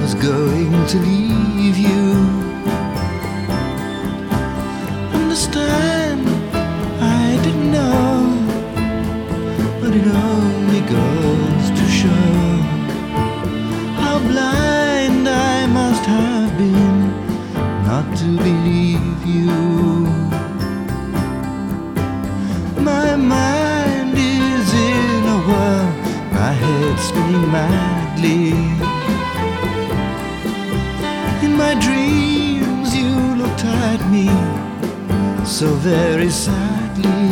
was going to leave you. Understand, I didn't know, but it only goes to show how blind I must have been not to believe you. My mind is in a whirl, my head spinning madly. In my dreams you looked at me so very sadly.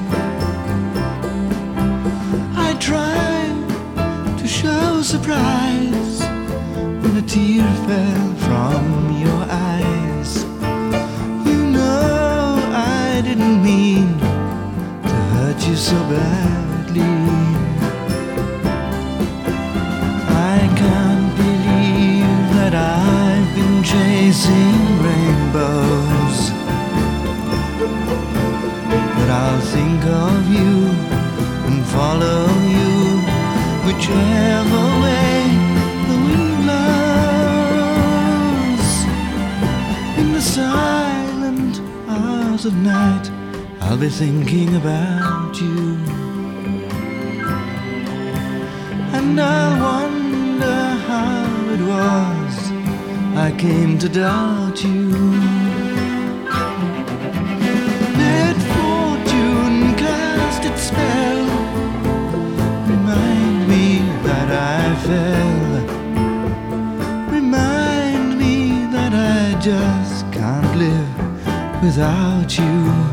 I tried to show surprise when a tear fell from your eyes. You know I didn't mean to hurt you so badly. I can't believe that I've been chasing rainbows, but I'll think of you and follow you whichever way the wind blows. In the silent hours of night, I'll be thinking about you, and I'll wonder how it was I came to doubt you. Let fortune cast its spell, remind me that I fell, remind me that I just can't live without you.